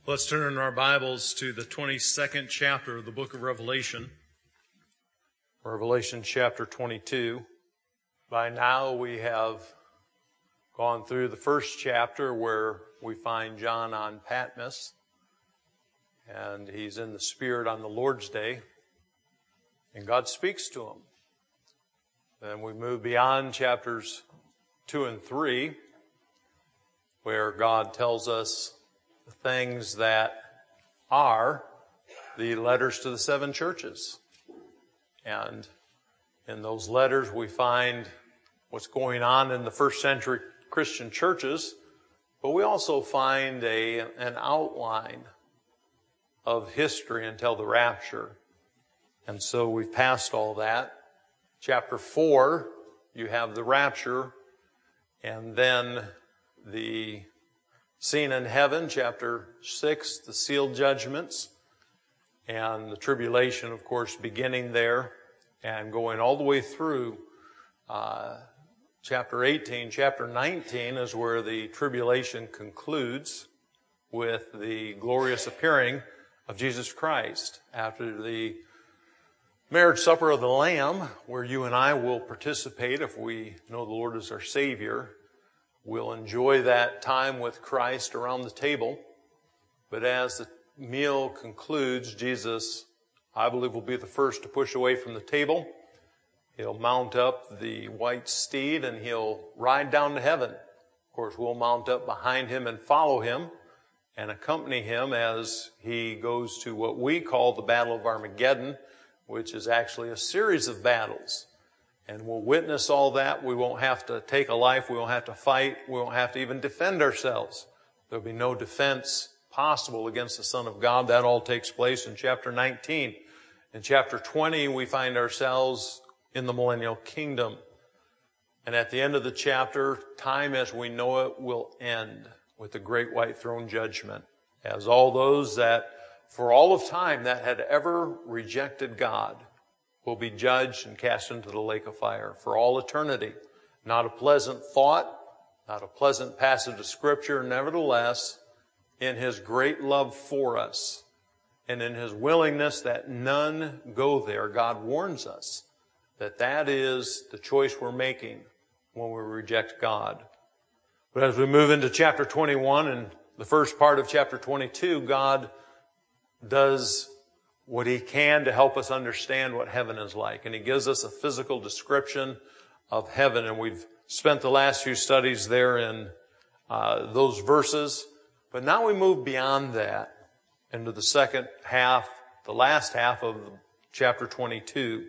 Let's turn in our Bibles to the 22nd chapter of the book of Revelation. Revelation chapter 22. By now we have gone through the first chapter where we find John on Patmos. And he's in the Spirit on the Lord's Day. And God speaks to him. Then we move beyond chapters 2 and 3, where God tells us the things that are the letters to the seven churches. And in those letters we find what's going on in the first century Christian churches, but we also find an outline of history until the rapture. And so we've passed all that. Chapter 4, you have the rapture, and then the scene in heaven. Chapter 6, the sealed judgments, and the tribulation, of course, beginning there and going all the way through chapter 18. Chapter 19 is where the tribulation concludes with the glorious appearing of Jesus Christ after the marriage supper of the Lamb, where you and I will participate if we know the Lord as our Savior. We'll enjoy that time with Christ around the table. But as the meal concludes, Jesus, I believe, will be the first to push away from the table. He'll mount up the white steed and he'll ride down to heaven. Of course, we'll mount up behind him and follow him and accompany him as he goes to what we call the Battle of Armageddon, which is actually a series of battles. And we'll witness all that. We won't have to take a life. We won't have to fight. We won't have to even defend ourselves. There'll be no defense possible against the Son of God. That all takes place in chapter 19. In chapter 20, we find ourselves in the millennial kingdom. And at the end of the chapter, time as we know it will end with the great white throne judgment, as all those that for all of time that had ever rejected God will be judged and cast into the lake of fire for all eternity. Not a pleasant thought, not a pleasant passage of Scripture. Nevertheless, in His great love for us and in His willingness that none go there, God warns us that that is the choice we're making when we reject God. But as we move into chapter 21 and the first part of chapter 22, God does what He can to help us understand what heaven is like. And He gives us a physical description of heaven. And we've spent the last few studies there in those verses. But now we move beyond that into the second half, the last half of chapter 22.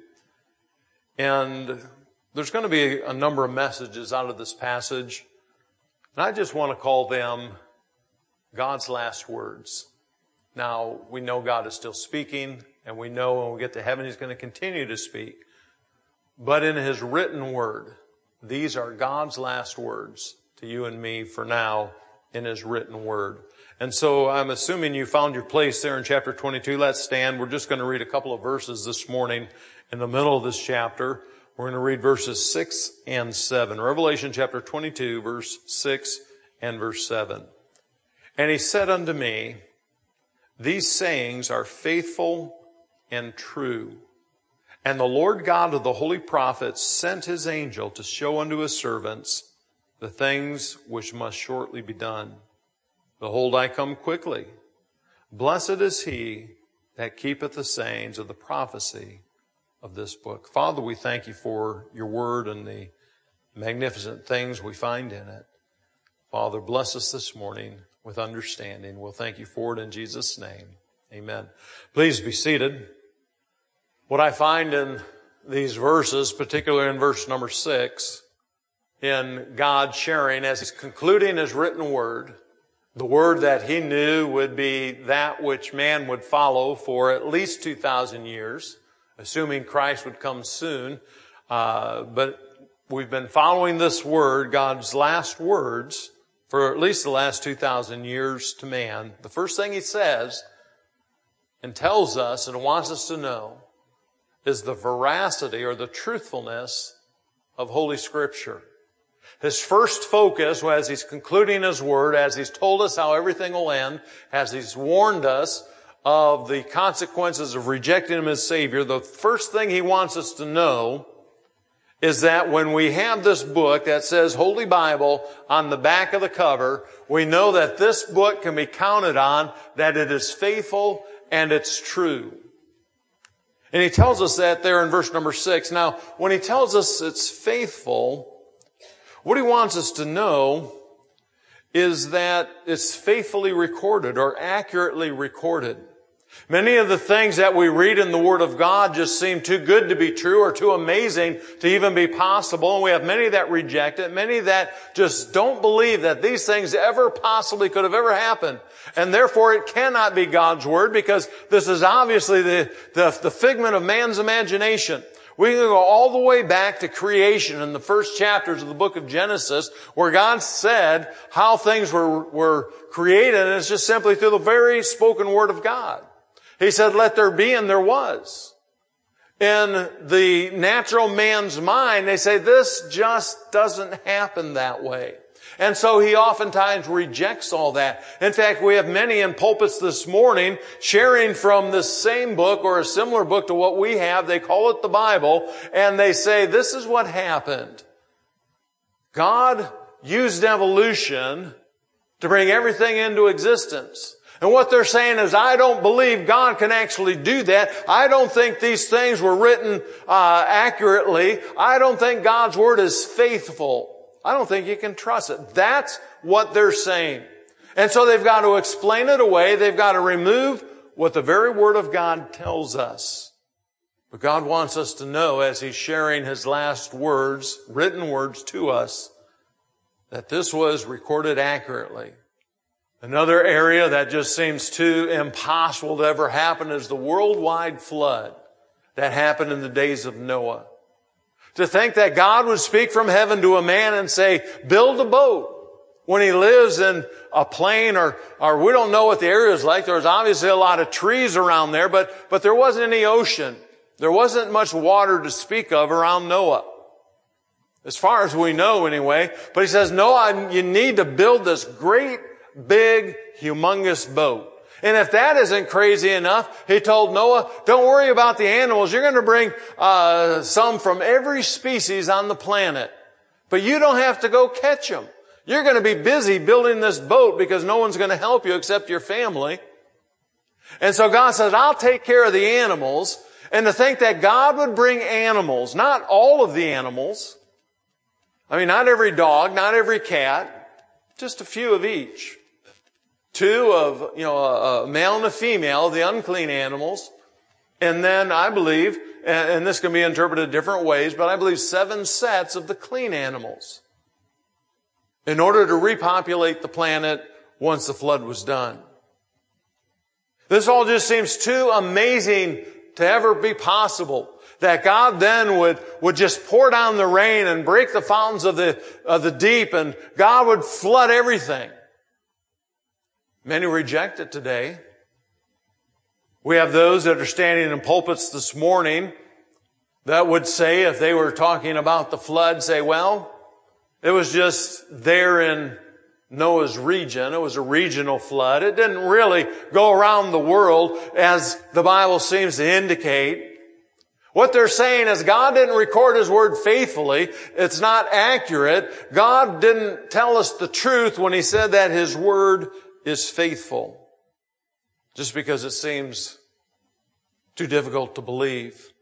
And there's going to be a number of messages out of this passage. And I just want to call them God's last words. Now, we know God is still speaking, and we know when we get to heaven He's going to continue to speak. But in His written word, these are God's last words to you and me for now in His written word. And so I'm assuming you found your place there in chapter 22. Let's stand. We're just going to read a couple of verses this morning in the middle of this chapter. We're going to read verses 6 and 7. Revelation chapter 22, verse 6 and verse 7. And He said unto me, These sayings are faithful and true. And the Lord God of the holy prophets sent His angel to show unto His servants the things which must shortly be done. Behold, I come quickly. Blessed is he that keepeth the sayings of the prophecy of this book. Father, we thank You for Your word and the magnificent things we find in it. Father, bless us this morning with understanding. We'll thank You for it in Jesus' name. Amen. Please be seated. What I find in these verses, particularly in verse number 6, in God sharing as He's concluding His written word, the word that He knew would be that which man would follow for at least 2,000 years, assuming Christ would come soon. But we've been following this word, God's last words, for at least the last 2,000 years to man. The first thing He says and tells us and wants us to know is the veracity or the truthfulness of Holy Scripture. His first focus, as He's concluding His Word, as He's told us how everything will end, as He's warned us of the consequences of rejecting Him as Savior, the first thing He wants us to know is that when we have this book that says Holy Bible on the back of the cover, we know that this book can be counted on, that it is faithful and it's true. And He tells us that there in verse number 6. Now, when He tells us it's faithful, what He wants us to know is that it's faithfully recorded or accurately recorded. Many of the things that we read in the Word of God just seem too good to be true or too amazing to even be possible. And we have many that reject it, many that just don't believe that these things ever possibly could have ever happened. And therefore it cannot be God's Word, because this is obviously the figment of man's imagination. We can go all the way back to creation in the first chapters of the book of Genesis, where God said how things were created, and it's just simply through the very spoken word of God. He said, let there be, and there was. In the natural man's mind, they say this just doesn't happen that way. And so he oftentimes rejects all that. In fact, we have many in pulpits this morning sharing from this same book or a similar book to what we have. They call it the Bible, and they say this is what happened. God used evolution to bring everything into existence. And what they're saying is, I don't believe God can actually do that. I don't think these things were written accurately. I don't think God's Word is faithful. I don't think you can trust it. That's what they're saying. And so they've got to explain it away. They've got to remove what the very Word of God tells us. But God wants us to know, as He's sharing His last words, written words to us, that this was recorded accurately. Another area that just seems too impossible to ever happen is the worldwide flood that happened in the days of Noah. To think that God would speak from heaven to a man and say, build a boat, when he lives in a plain or we don't know what the area is like. There was obviously a lot of trees around there, but there wasn't any ocean. There wasn't much water to speak of around Noah, as far as we know anyway. But he says, Noah, you need to build this great, big, humongous boat. And if that isn't crazy enough, he told Noah, don't worry about the animals. You're going to bring some from every species on the planet. But you don't have to go catch them. You're going to be busy building this boat because no one's going to help you except your family. And so God says, I'll take care of the animals. And to think that God would bring animals, not all of the animals. I mean, not every dog, not every cat, just a few of each. Two of, a male and a female, the unclean animals. And then I believe, and this can be interpreted different ways, but I believe 7 sets of the clean animals, in order to repopulate the planet once the flood was done. This all just seems too amazing to ever be possible, that God then would just pour down the rain and break the fountains of the deep, and God would flood everything. Many reject it today. We have those that are standing in pulpits this morning that would say, if they were talking about the flood, say, well, it was just there in Noah's region. It was a regional flood. It didn't really go around the world, as the Bible seems to indicate. What they're saying is God didn't record His Word faithfully. It's not accurate. God didn't tell us the truth when He said that His Word is faithful, just because it seems too difficult to believe.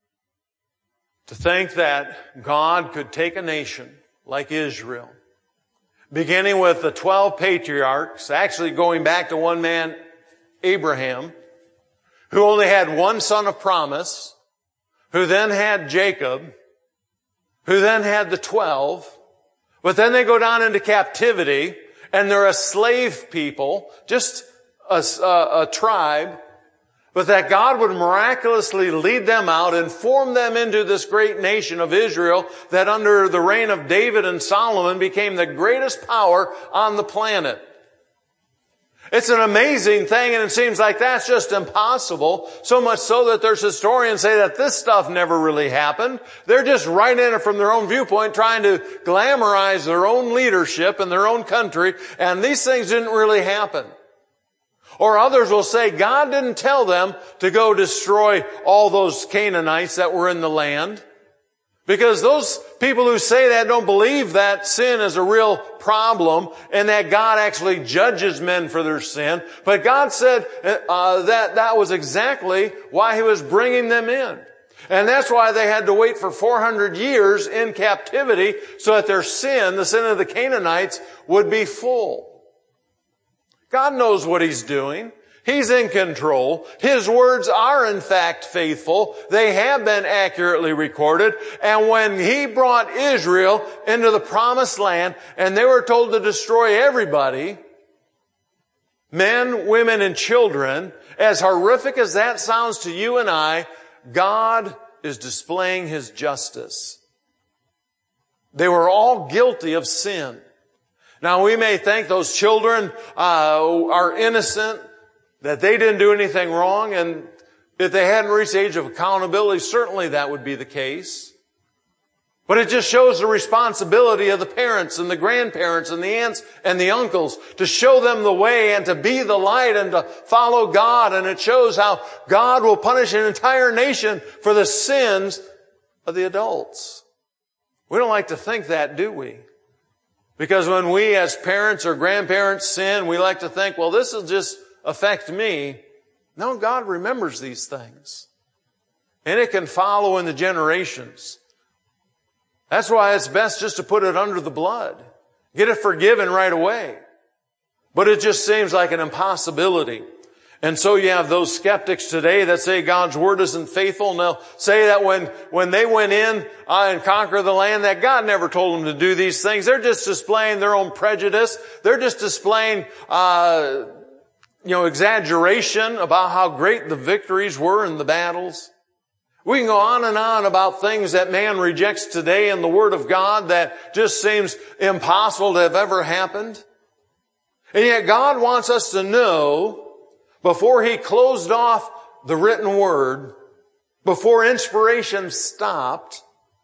To think that God could take a nation like Israel, beginning with the 12 patriarchs, actually going back to one man, Abraham, who only had one son of promise, who then had Jacob, who then had the 12, but then they go down into captivity, and they're a slave people, just a tribe, but that God would miraculously lead them out and form them into this great nation of Israel that under the reign of David and Solomon became the greatest power on the planet. It's an amazing thing, and it seems like that's just impossible. So much so that there's historians say that this stuff never really happened. They're just writing it from their own viewpoint, trying to glamorize their own leadership and their own country, and these things didn't really happen. Or others will say God didn't tell them to go destroy all those Canaanites that were in the land. Because those people who say that don't believe that sin is a real problem and that God actually judges men for their sin. But God said that was exactly why He was bringing them in. And that's why they had to wait for 400 years in captivity so that their sin, the sin of the Canaanites, would be full. God knows what He's doing. He's in control. His words are in fact faithful. They have been accurately recorded. And when He brought Israel into the promised land and they were told to destroy everybody, men, women, and children, as horrific as that sounds to you and I, God is displaying His justice. They were all guilty of sin. Now we may think those children are innocent, that they didn't do anything wrong, and if they hadn't reached the age of accountability, certainly that would be the case. But it just shows the responsibility of the parents and the grandparents and the aunts and the uncles to show them the way and to be the light and to follow God. And it shows how God will punish an entire nation for the sins of the adults. We don't like to think that, do we? Because when we as parents or grandparents sin, we like to think, well, this will just affect me. No, God remembers these things. And it can follow in the generations. That's why it's best just to put it under the blood. Get it forgiven right away. But it just seems like an impossibility. And so you have those skeptics today that say God's Word isn't faithful, and they'll say that when they went in and conquered the land, that God never told them to do these things. They're just displaying their own prejudice. They're just displaying exaggeration about how great the victories were in the battles. We can go on and on about things that man rejects today in the Word of God that just seems impossible to have ever happened. And yet God wants us to know, before He closed off the written Word, before inspiration stopped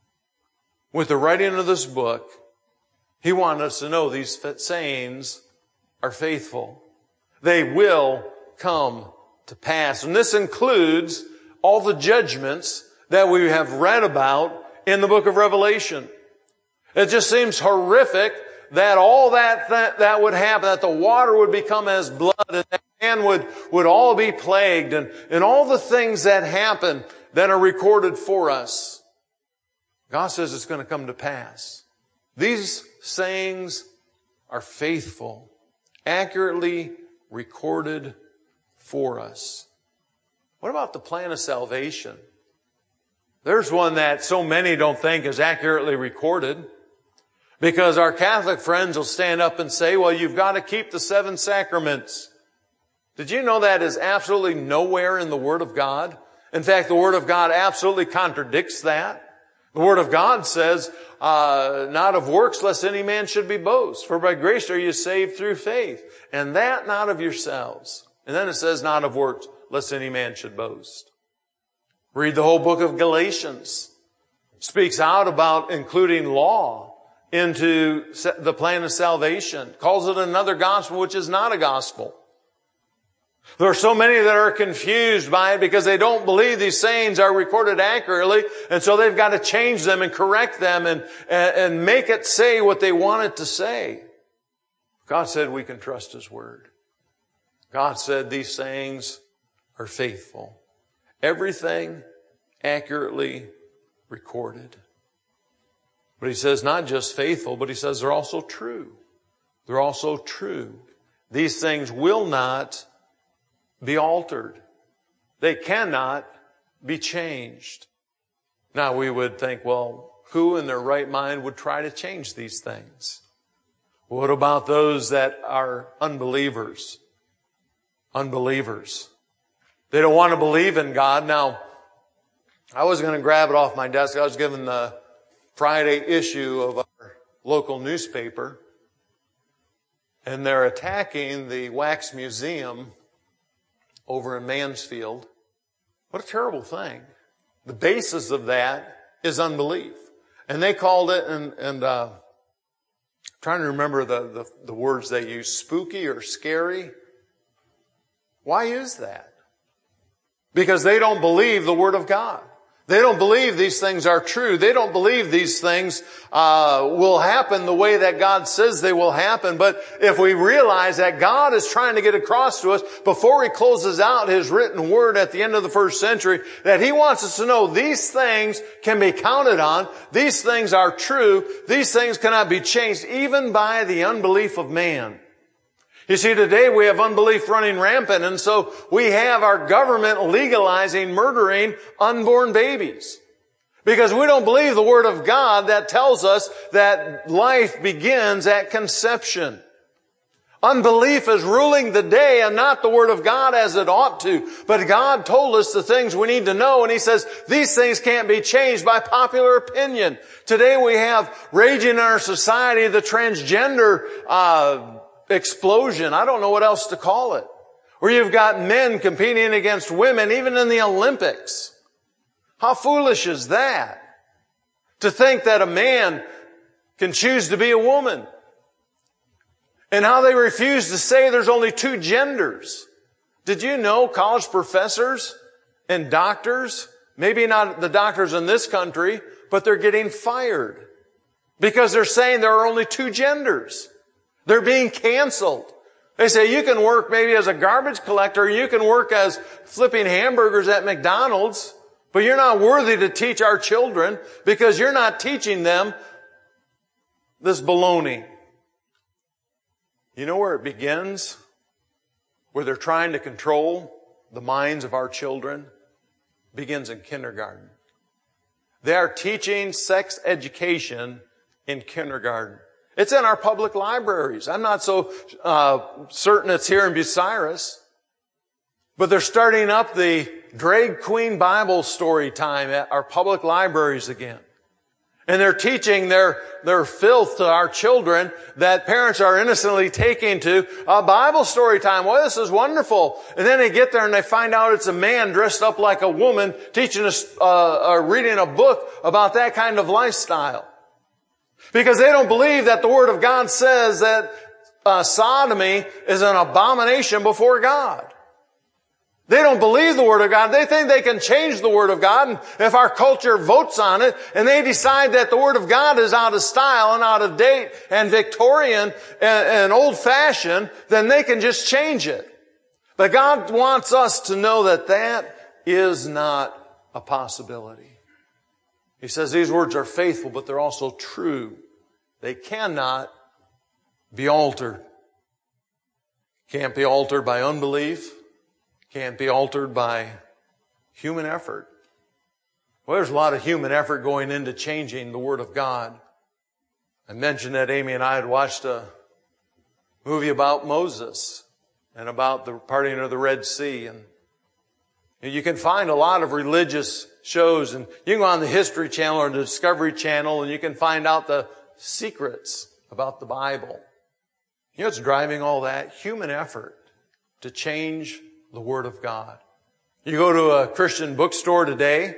with the writing of this book, He wanted us to know these sayings are faithful. They will come to pass. And this includes all the judgments that we have read about in the book of Revelation. It just seems horrific that all that would happen, that the water would become as blood and that man would all be plagued and all the things that happen that are recorded for us. God says it's going to come to pass. These sayings are faithful, accurately recorded for us. What about the plan of salvation? There's one that so many don't think is accurately recorded, because our Catholic friends will stand up and say, well, you've got to keep the 7 sacraments. Did you know that is absolutely nowhere in the Word of God? In fact, the Word of God absolutely contradicts that. The Word of God says, not of works lest any man should be boast. For by grace are you saved through faith. And that not of yourselves. And then it says, not of works lest any man should boast. Read the whole book of Galatians. Speaks out about including law into the plan of salvation. Calls it another gospel which is not a gospel. There are so many that are confused by it because they don't believe these sayings are recorded accurately, and so they've got to change them and correct them and make it say what they want it to say. God said we can trust His Word. God said these sayings are faithful. Everything accurately recorded. But He says not just faithful, but He says they're also true. They're also true. These things will not be altered. They cannot be changed. Now we would think, well, who in their right mind would try to change these things? What about those that are unbelievers? Unbelievers. They don't want to believe in God. Now, I was going to grab it off my desk. I was given the Friday issue of our local newspaper. and they're attacking the Wax Museum over in Mansfield. What a terrible thing. The basis of that is unbelief. And they called it, trying to remember the words they use, spooky or scary. Why is that? Because they don't believe the Word of God. They don't believe these things are true. They don't believe these things will happen the way that God says they will happen. But if we realize that God is trying to get across to us before He closes out His written Word at the end of the first century, that He wants us to know these things can be counted on. These things are true. These things cannot be changed even by the unbelief of man. You see, today we have unbelief running rampant, and so we have our government legalizing murdering unborn babies. Because we don't believe the Word of God that tells us that life begins at conception. Unbelief is ruling the day and not the Word of God as it ought to. But God told us the things we need to know, and He says these things can't be changed by popular opinion. Today we have raging in our society the transgender explosion. I don't know what else to call it. Where you've got men competing against women, even in the Olympics. How foolish is that? To think that a man can choose to be a woman. And how they refuse to say there's only two genders. Did you know college professors and doctors, maybe not the doctors in this country, but they're getting fired because they're saying there are only two genders. They're being canceled. They say you can work maybe as a garbage collector, you can work as flipping hamburgers at McDonald's, but you're not worthy to teach our children because you're not teaching them this baloney. You know where it begins? Where they're trying to control the minds of our children? It begins in kindergarten. They are teaching sex education in kindergarten. It's in our public libraries. I'm not so certain it's here in Bucyrus. But they're starting up the drag queen Bible story time at our public libraries again. And they're teaching their filth to our children that parents are innocently taking to a Bible story time. Well, this is wonderful. And then they get there and they find out it's a man dressed up like a woman teaching us, reading a book about that kind of lifestyle. Because they don't believe that the Word of God says that sodomy is an abomination before God. They don't believe the Word of God. They think they can change the Word of God. And if our culture votes on it and they decide that the Word of God is out of style and out of date and Victorian and old-fashioned, then they can just change it. But God wants us to know that that is not a possibility. He says these words are faithful, but they're also true. They cannot be altered. Can't be altered by unbelief. Can't be altered by human effort. Well, there's a lot of human effort going into changing the Word of God. I mentioned that Amy and I had watched a movie about Moses and about the parting of the Red Sea. And you can find a lot of religious shows, and you can go on the History Channel or the Discovery Channel, and you can find out the secrets about the Bible. You know what's driving all that? Human effort to change the Word of God. You go to a Christian bookstore today,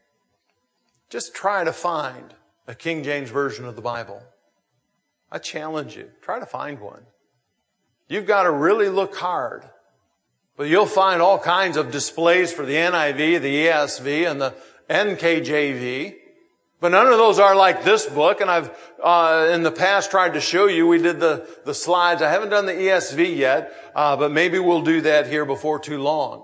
just try to find a King James Version of the Bible. I challenge you. Try to find one. You've got to really look hard. But you'll find all kinds of displays for the NIV, the ESV, and the NKJV. But none of those are like this book. And I've, in the past tried to show you, we did the slides. I haven't done the ESV yet, but maybe we'll do that here before too long.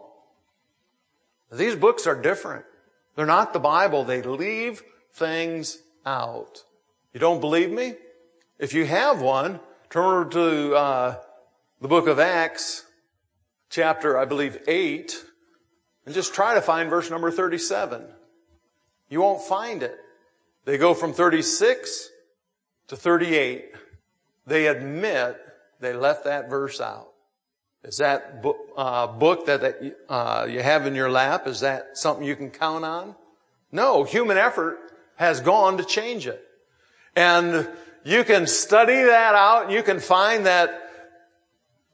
These books are different. They're not the Bible. They leave things out. You don't believe me? If you have one, turn over to the book of Acts, chapter, I believe, 8, and just try to find verse number 37. You won't find it. They go from 36 to 38. They admit they left that verse out. Is that book that you have in your lap, is that something you can count on? No, human effort has gone to change it. And you can study that out. You can find that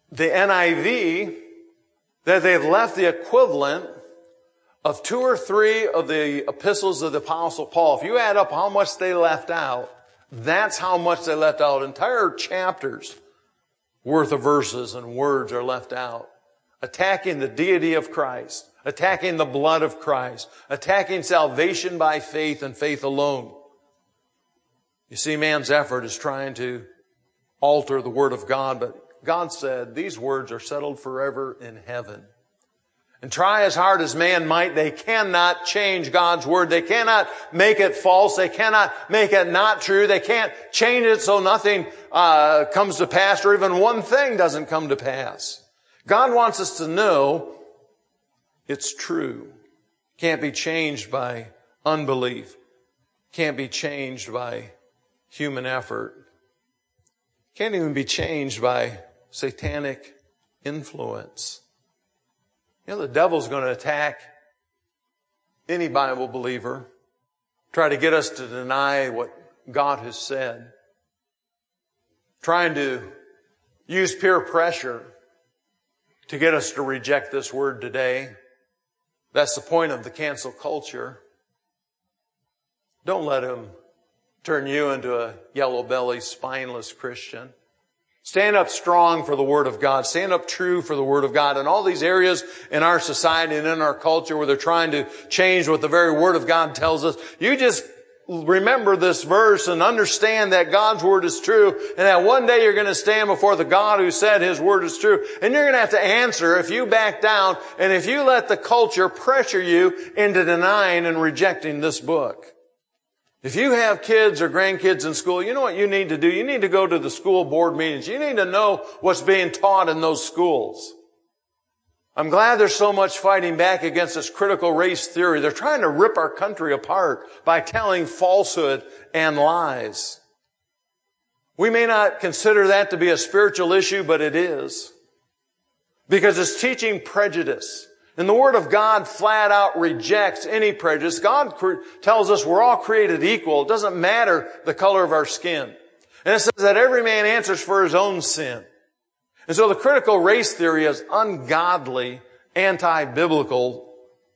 the NIV that they've left the equivalent of 2 or 3 of the epistles of the Apostle Paul. If you add up how much they left out, that's how much they left out. Entire chapters worth of verses and words are left out. Attacking the deity of Christ, attacking the blood of Christ, attacking salvation by faith and faith alone. You see, man's effort is trying to alter the Word of God, but God said these words are settled forever in heaven. And try as hard as man might, they cannot change God's Word. They cannot make it false. They cannot make it not true. They can't change it so nothing comes to pass, or even one thing doesn't come to pass. God wants us to know it's true. Can't be changed by unbelief. Can't be changed by human effort. Can't even be changed by satanic influence. You know, the devil's going to attack any Bible believer, try to get us to deny what God has said, trying to use peer pressure to get us to reject this word today. That's the point of the cancel culture. Don't let him turn you into a yellow-bellied, spineless Christian. Stand up strong for the Word of God. Stand up true for the Word of God. In all these areas in our society and in our culture where they're trying to change what the very Word of God tells us, you just remember this verse and understand that God's Word is true, and that one day you're going to stand before the God who said His Word is true, and you're going to have to answer if you back down and if you let the culture pressure you into denying and rejecting this book. If you have kids or grandkids in school, you know what you need to do? You need to go to the school board meetings. You need to know what's being taught in those schools. I'm glad there's so much fighting back against this critical race theory. They're trying to rip our country apart by telling falsehood and lies. We may not consider that to be a spiritual issue, but it is. Because it's teaching prejudice. And the Word of God flat out rejects any prejudice. God tells us we're all created equal. It doesn't matter the color of our skin. And it says that every man answers for his own sin. And so the critical race theory is ungodly, anti-biblical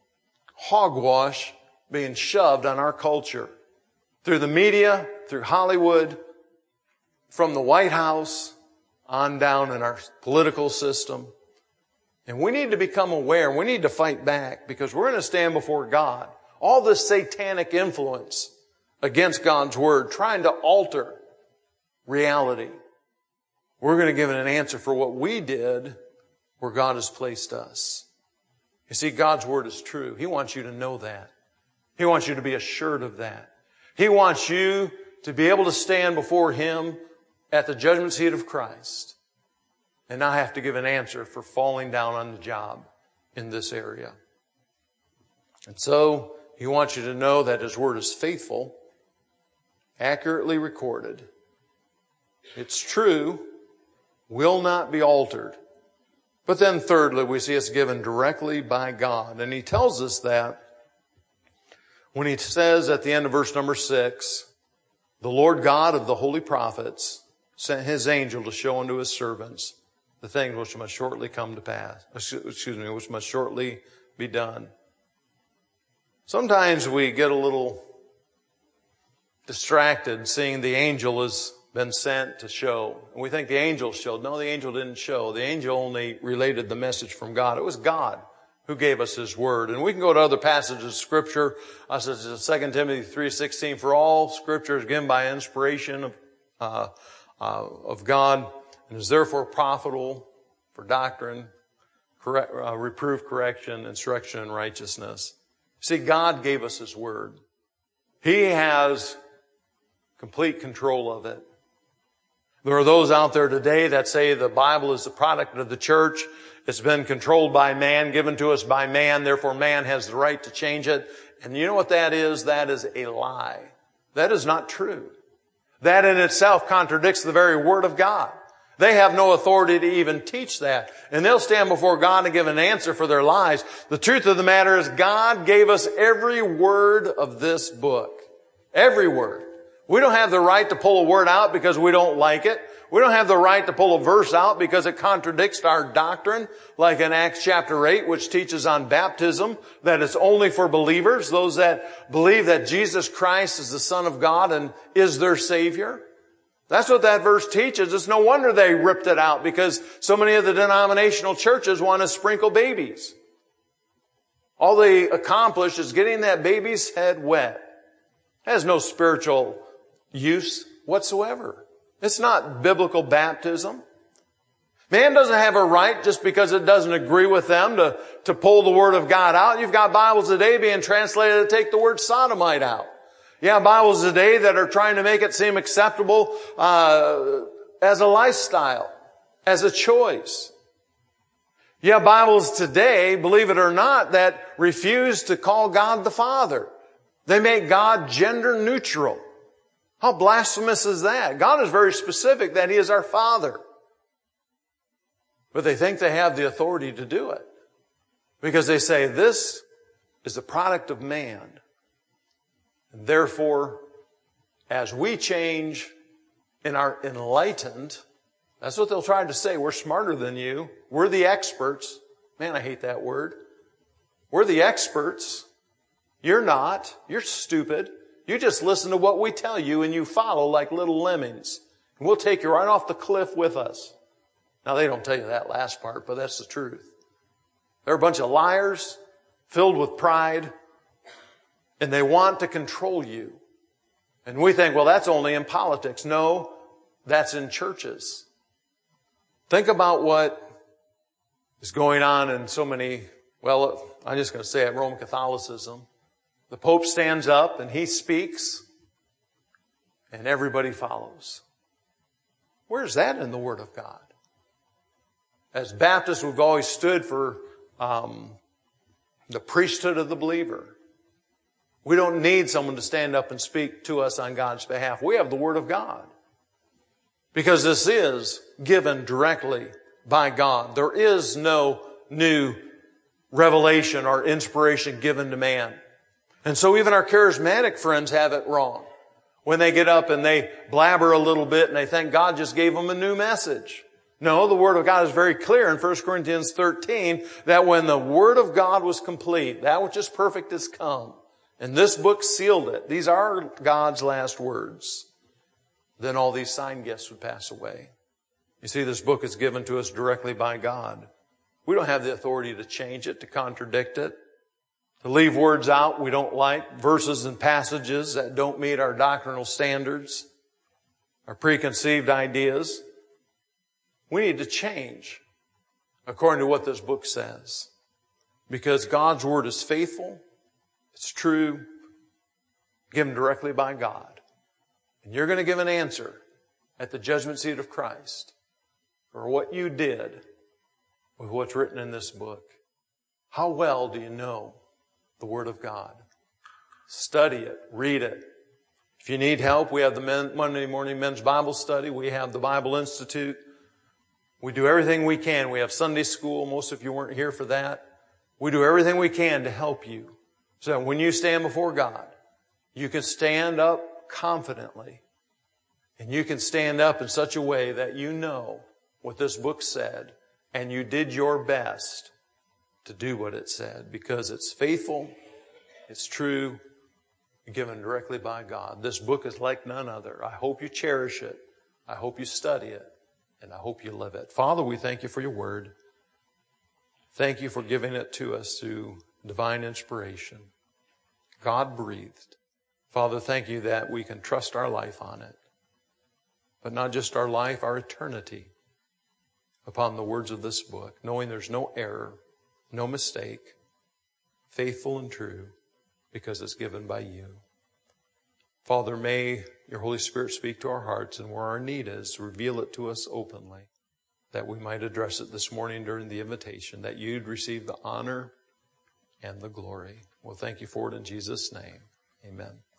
hogwash being shoved on our culture. Through the media, through Hollywood, from the White House, on down in our political system. And we need to become aware. We need to fight back because we're going to stand before God. All this satanic influence against God's Word, trying to alter reality. We're going to give it an answer for what we did where God has placed us. You see, God's Word is true. He wants you to know that. He wants you to be assured of that. He wants you to be able to stand before Him at the judgment seat of Christ and not have to give an answer for falling down on the job in this area. And so, He wants you to know that His Word is faithful, accurately recorded. It's true, will not be altered. But then thirdly, we see it's given directly by God. And He tells us that when He says at the end of verse number 6, the Lord God of the holy prophets sent His angel to show unto His servants the things which must shortly come to pass. Which must shortly be done. Sometimes we get a little distracted seeing the angel has been sent to show. And we think the angel showed. No, the angel didn't show. The angel only related the message from God. It was God who gave us His Word. And we can go to other passages of Scripture, such as 2 Timothy 3:16. For all Scripture is given by inspiration of God, and is therefore profitable for doctrine, reproof, correction, instruction in righteousness. See, God gave us His Word. He has complete control of it. There are those out there today that say the Bible is the product of the church. It's been controlled by man, given to us by man, therefore man has the right to change it. And you know what that is? That is a lie. That is not true. That in itself contradicts the very Word of God. They have no authority to even teach that. And they'll stand before God and give an answer for their lies. The truth of the matter is God gave us every word of this book. Every word. We don't have the right to pull a word out because we don't like it. We don't have the right to pull a verse out because it contradicts our doctrine, like in Acts chapter 8, which teaches on baptism, that it's only for believers, those that believe that Jesus Christ is the Son of God and is their Savior. That's what that verse teaches. It's no wonder they ripped it out, because so many of the denominational churches want to sprinkle babies. All they accomplish is getting that baby's head wet. It has no spiritual use whatsoever. It's not biblical baptism. Man doesn't have a right, just because it doesn't agree with them, to pull the Word of God out. You've got Bibles today being translated to take the word sodomite out. You have Bibles today that are trying to make it seem acceptable as a lifestyle, as a choice. You have Bibles today, believe it or not, that refuse to call God the Father. They make God gender neutral. How blasphemous is that? God is very specific that He is our Father. But they think they have the authority to do it, because they say this is the product of man. And therefore, as we change and are enlightened, that's what they'll try to say. We're smarter than you. We're the experts. Man, I hate that word. We're the experts. You're not. You're stupid. You just listen to what we tell you and you follow like little lemmings. And we'll take you right off the cliff with us. Now, they don't tell you that last part, but that's the truth. They're a bunch of liars filled with pride, and they want to control you. And we think, well, that's only in politics. No, that's in churches. Think about what is going on in so many, well, I'm just going to say it, Roman Catholicism. The Pope stands up and he speaks, and everybody follows. Where's that in the Word of God? As Baptists, we've always stood for the priesthood of the believer. We don't need someone to stand up and speak to us on God's behalf. We have the Word of God, because this is given directly by God. There is no new revelation or inspiration given to man. And so even our charismatic friends have it wrong when they get up and they blabber a little bit and they think God just gave them a new message. No, the Word of God is very clear in 1 Corinthians 13 that when the Word of God was complete, that which is perfect is come, and this book sealed it. These are God's last words. Then all these sign gifts would pass away. You see, this book is given to us directly by God. We don't have the authority to change it, to contradict it, to leave words out we don't like, verses and passages that don't meet our doctrinal standards, our preconceived ideas. We need to change according to what this book says, because God's Word is faithful, it's true, given directly by God. And you're going to give an answer at the judgment seat of Christ for what you did with what's written in this book. How well do you know the Word of God? Study it. Read it. If you need help, we have the Monday morning men's Bible study. We have the Bible Institute. We do everything we can. We have Sunday school. Most of you weren't here for that. We do everything we can to help you, so that when you stand before God, you can stand up confidently, and you can stand up in such a way that you know what this book said, and you did your best to do what it said, because it's faithful, it's true, given directly by God. This book is like none other. I hope you cherish it. I hope you study it. And I hope you live it. Father, we thank you for your word. Thank you for giving it to us through divine inspiration. God breathed. Father, thank you that we can trust our life on it. But not just our life, our eternity upon the words of this book, knowing there's no error, no mistake, faithful and true, because it's given by you. Father, may your Holy Spirit speak to our hearts, and where our need is, reveal it to us openly, that we might address it this morning during the invitation, that you'd receive the honor and the glory. We'll thank you for it in Jesus' name. Amen.